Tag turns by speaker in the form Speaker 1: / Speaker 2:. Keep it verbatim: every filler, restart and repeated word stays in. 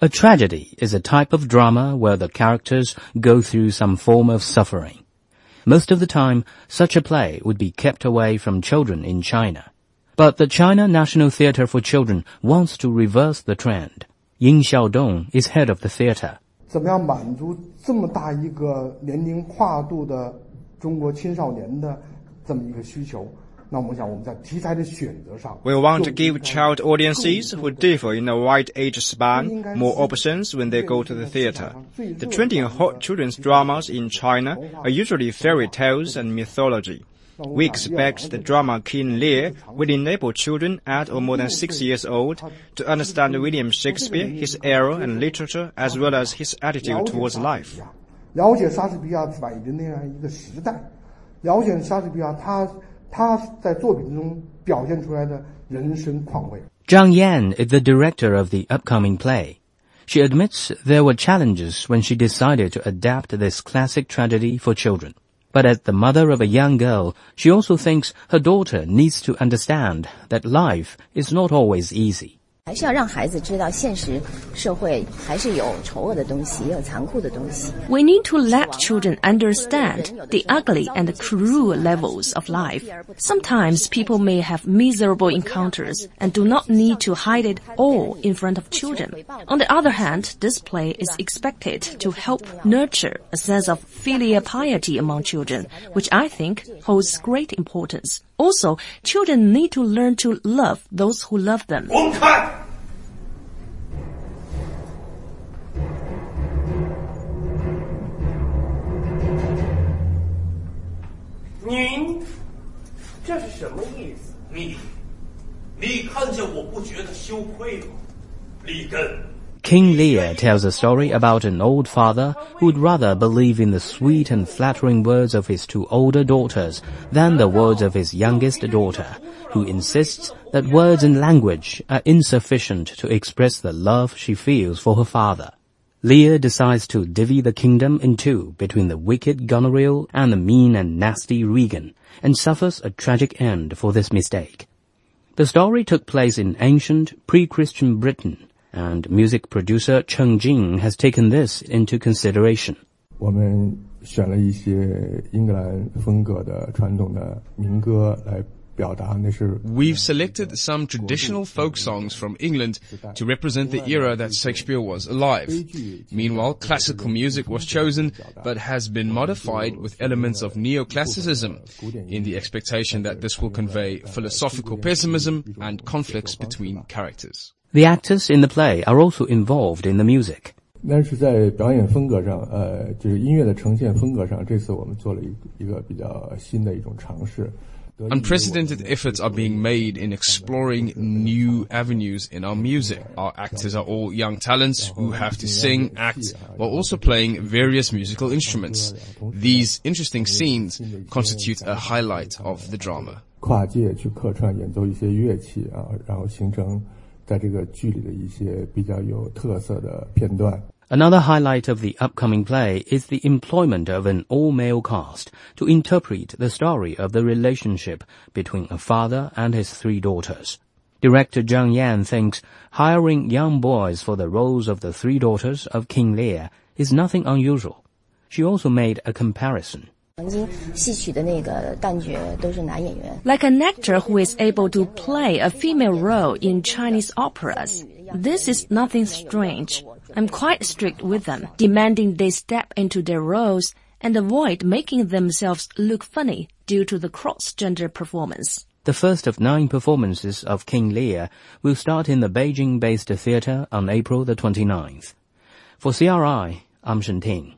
Speaker 1: A tragedy is a type of drama where the characters go through some form of suffering. Most of the time, such a play would be kept away from children in China. But the China National Theatre for Children wants to reverse the trend. Ying Xiaodong is head of the theatre.
Speaker 2: 怎么样满足这么大一个年龄跨度的中国青少年的这么一个需求？
Speaker 3: We want to give child audiences who differ in a wide age span more options when they go to the theater. The trending hot children's dramas in China are usually fairy tales and mythology. We expect the drama King Lear will enable children at or more than six years old to understand William Shakespeare, his era and literature, as well as his attitude towards life.
Speaker 2: 了解莎士比亚反映的那样一个时代，了解莎士比亚他。
Speaker 1: Zhang Yan is the director of the upcoming play. She admits there were challenges when she decided to adapt this classic tragedy for children. But as the mother of a young girl, she also thinks her daughter needs to understand that life is not always easy.
Speaker 4: 还是要让孩子知道现实社会还是有丑恶的东西，也有残酷的东西。
Speaker 5: We need to let children understand the ugly and the cruel levels of life. Sometimes people may have miserable encounters and do not need to hide it all in front of children. On the other hand, this play is expected to help nurture a sense of filial piety among children, which I think holds great importance. Also, children need to learn to love those who love them.
Speaker 6: 您这是什么意思？你你看见我不觉得羞愧吗？里根。
Speaker 1: King Lear tells a story about an old father who would rather believe in the sweet and flattering words of his two older daughters than the words of his youngest daughter, who insists that words and language are insufficient to express the love she feels for her father. Lear decides to divvy the kingdom in two between the wicked Goneril and the mean and nasty Regan, and suffers a tragic end for this mistake. The story took place in ancient, pre-Christian Britain, and music producer Cheng Jing has taken this into consideration.
Speaker 7: 我们选了一些英格兰风格的传统的民歌来表达，那是
Speaker 8: We've selected some traditional folk songs from England to represent the era that Shakespeare was alive. Meanwhile, classical music was chosen, but has been modified with elements of neoclassicism, in the expectation that this will convey philosophical pessimism and conflicts between characters.
Speaker 1: The actors in the play are also involved in the music.
Speaker 7: 但是在表演风格上，呃，就是音乐的呈现风格上，这次我们做了一一个比较新的一种尝试。
Speaker 8: Unprecedented efforts are being made in exploring new avenues in our music. Our actors are all young talents who have to sing, act, while also playing various musical instruments. These interesting scenes constitute a highlight of the drama.
Speaker 7: 跨界去客串演奏一些乐器啊，然后形成在这个剧里的一些比较有特色的片段。
Speaker 1: Another highlight of the upcoming play is the employment of an all-male cast to interpret the story of the relationship between a father and his three daughters. Director Zhang Yan thinks hiring young boys for the roles of the three daughters of King Lear is nothing unusual. She also made a comparison.
Speaker 5: Like an actor who is able to play a female role in Chinese operas. This is nothing strange. I'm quite strict with them, demanding they step into their roles and avoid making themselves look funny due to the cross-gender performance.
Speaker 1: The first of nine performances of King Lear will start in the Beijing-based theatre on April the twenty-ninth. For C R I, I'm Shen Ting.